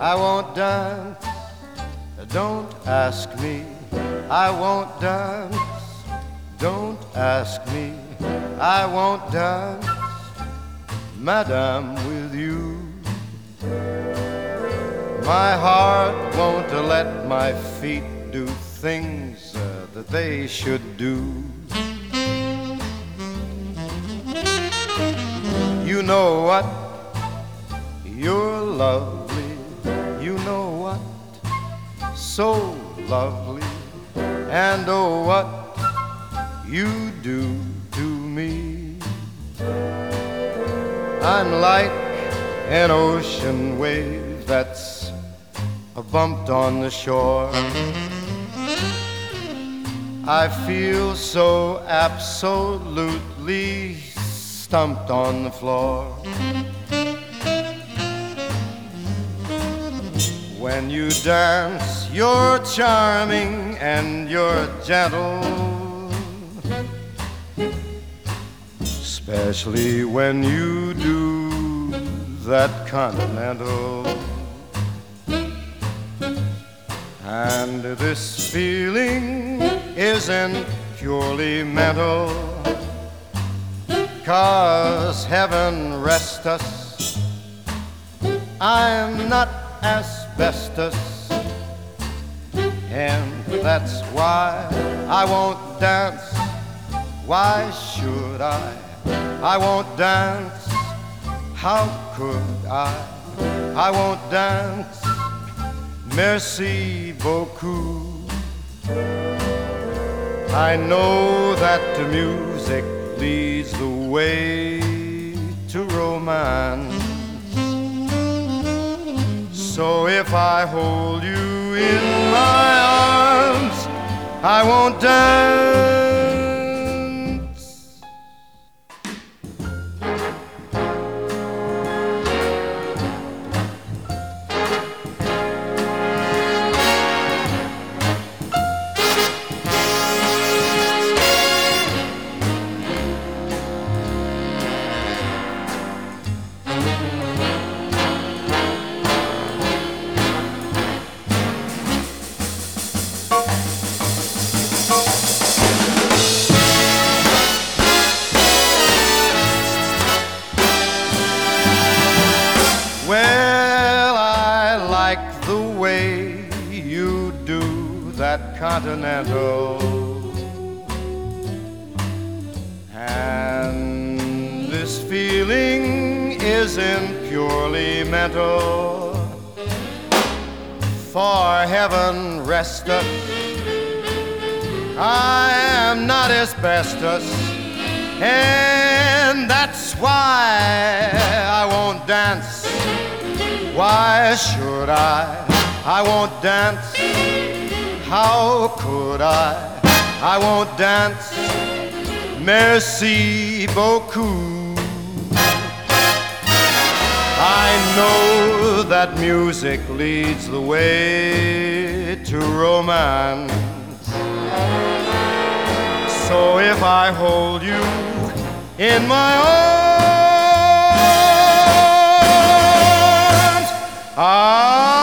I won't dance. Don't ask me. I won't dance. Don't ask me. I won't dance, Madame, with you. My heart won't let my feet do things that they should do. You know what? You're lovely. You know what? So lovely. And oh, what you do to me. I'm like an ocean wave that's bumped on the shore. I feel so absolutely stumped on the floor. When you dance, you're charming and you're gentle, especially when you do that continental. And this feeling isn't purely mental, 'cause heaven rest us, I'm not asbestos. And that's why I won't dance. Why should I? I won't dance. How could I? I won't dance. Merci beaucoup. I know that the music leads the way to romance. So if I hold you in my arms, I won't dance. Well, I like the way you do that continental, and this feeling isn't purely mental, for heaven rest us, I am not asbestos, and that's why I won't dance. Why should I? I won't dance. How could I? I won't dance. Merci beaucoup. I know that music leads the way to romance. So if I hold you in my arms,